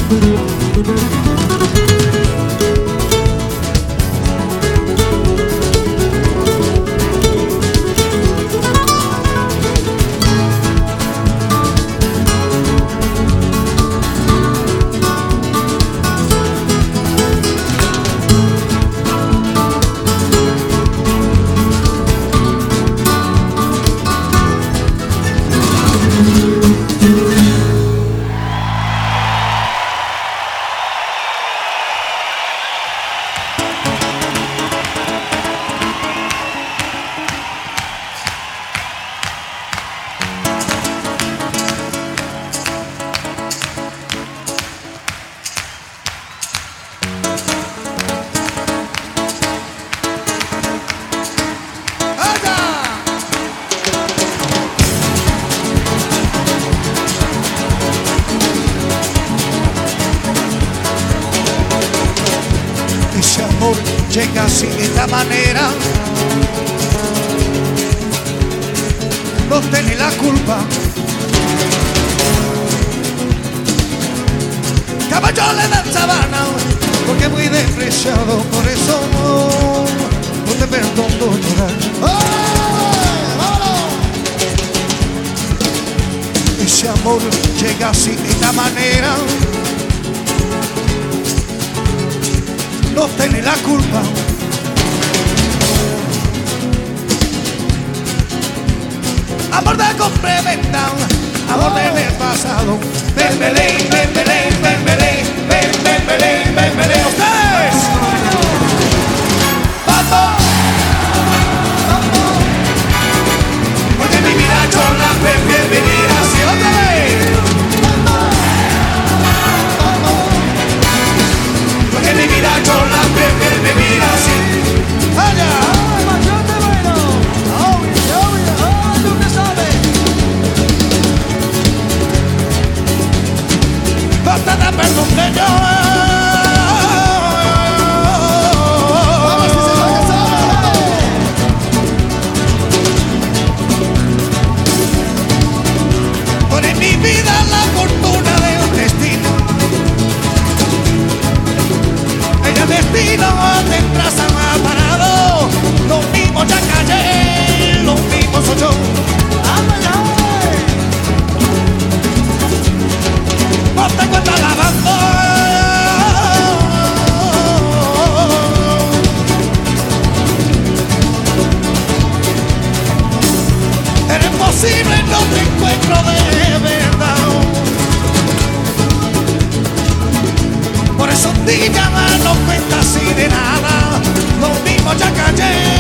Llega así de esta manera, no tiene la culpa. Caballo le dan sabana, porque muy despreciado, por eso no te perdono llorar. Ese amor llega así de esta manera, no tiene la culpa. Amor de complementa, amor del pasado. Ven, Belén, ven, Belén, ven, Belén, ven, ven, Belén, ven, Belén. ¡Ustedes! ¡Vamos! Porque mi vida yo la prefiero vivir así. ¡Otra vez! Porque mi vida yo la prefiero vivir así. ¡Allá! Basta de perdón que yo. Por en mi vida la fortuna del destino. El destino tendrás parado. Lo mismo ya callé, lo mismo soy yo. No te encuentras lavando. Eres posible, no te encuentro de verdad. Por eso dígame, no cuenta así de nada. Lo mismo ya callé.